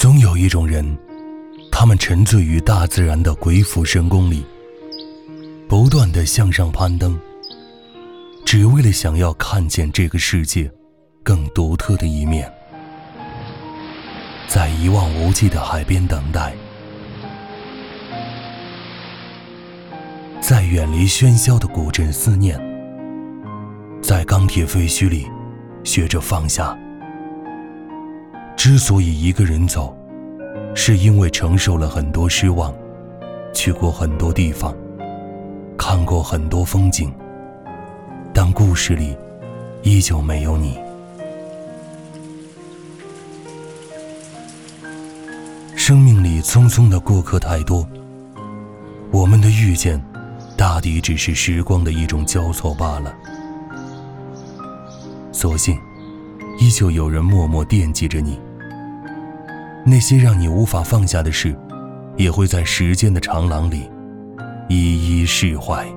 总有一种人，他们沉醉于大自然的鬼斧神工里，不断地向上攀登，只为了想要看见这个世界更独特的一面。在一望无际的海边等待，在远离喧嚣的古镇思念，在钢铁废墟里学着放下。之所以一个人走，是因为承受了很多失望，去过很多地方，看过很多风景，但故事里依旧没有你。生命里匆匆的过客太多，我们的遇见大抵只是时光的一种交错罢了。所幸依旧有人默默惦记着你，那些让你无法放下的事，也会在时间的长廊里一一释怀。